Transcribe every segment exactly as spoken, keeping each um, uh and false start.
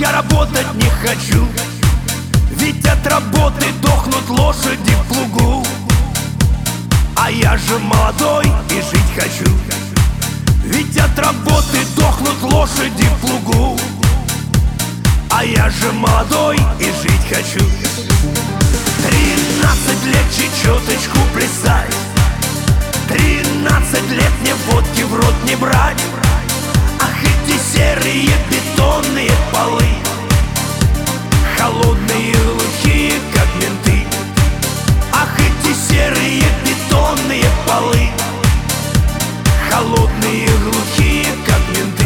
я работать не хочу, ведь от работы дохнут лошади в плугу. А я же молодой и жить хочу, ведь от работы дохнут лошади в плугу. А я же молодой и жить хочу. Тринадцать лет чечеточку плясать, тринадцать лет мне водки в рот не брать. Ах, эти серые бетонные полы, холодные и глухие, как менты. Ах, эти серые бетонные полы, холодные и глухие, как менты.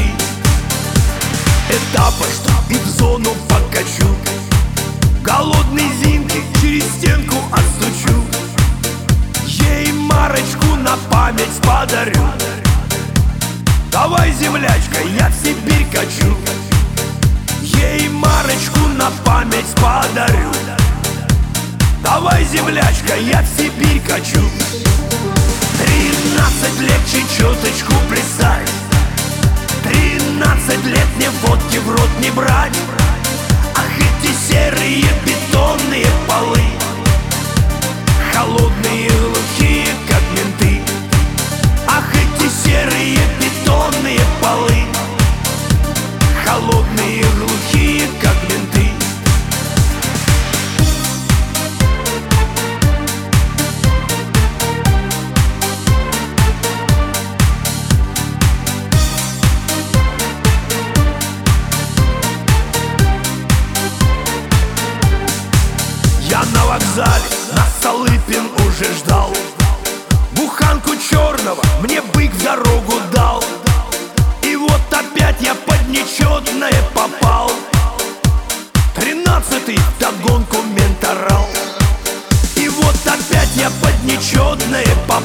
Этапочку и в зону покачу, голодный зинки через стенку отстучу. Ей марочку на память подарю. Давай, землячка, я в Сибирь качу. Ей марочку на память подарю. Давай, землячка, я в Сибирь качу. Тринадцать лет чечеточку плясать, тринадцать лет мне водки в рот не брать. Ах, эти серые бетонные полы, холодные и глухие, как менты. Ах, эти серые бетонные полы, холодные и глухие, как менты. Я на вокзале, на Столыпин уже ждал. Буханку черного мне бык в дорогу дал. И вот опять я под нечетное попал. Тринадцатый вдогонку мент орал. И вот опять я под нечетное попал.